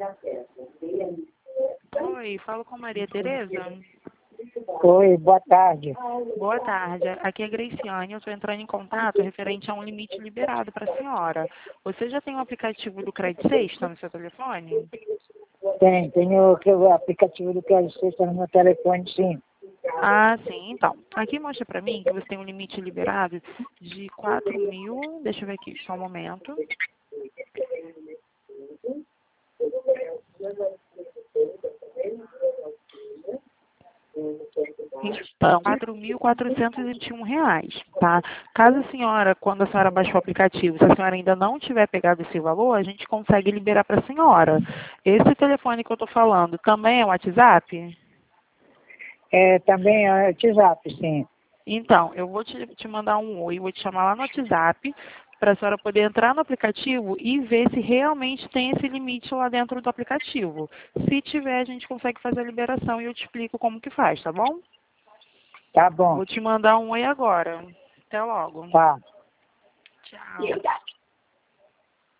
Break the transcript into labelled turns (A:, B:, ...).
A: Oi, falo com Maria Tereza.
B: Oi, boa tarde.
A: Boa tarde, aqui é Graciane, eu estou entrando em contato referente a um limite liberado para a senhora. Você já tem o aplicativo do Crédito Sexta no seu telefone?
B: Tenho o aplicativo do Crédito Sexta no meu telefone, sim.
A: Ah, sim, então. Aqui mostra para mim que você tem um limite liberado de 4.000, deixa eu ver aqui, só um momento. Então, R$ 4.421, tá? Caso a senhora, quando a senhora baixar o aplicativo, se a senhora ainda não tiver pegado esse valor, a gente consegue liberar para a senhora. Esse telefone que eu estou falando também é o WhatsApp?
B: Também é o WhatsApp, sim.
A: Então, eu vou te mandar um oi, vou te chamar lá no WhatsApp, para a senhora poder entrar no aplicativo e ver se realmente tem esse limite lá dentro do aplicativo. Se tiver, a gente consegue fazer a liberação e eu te explico como que faz, tá bom?
B: Tá bom.
A: Vou te mandar um oi agora. Até logo.
B: Tá.
A: Tchau.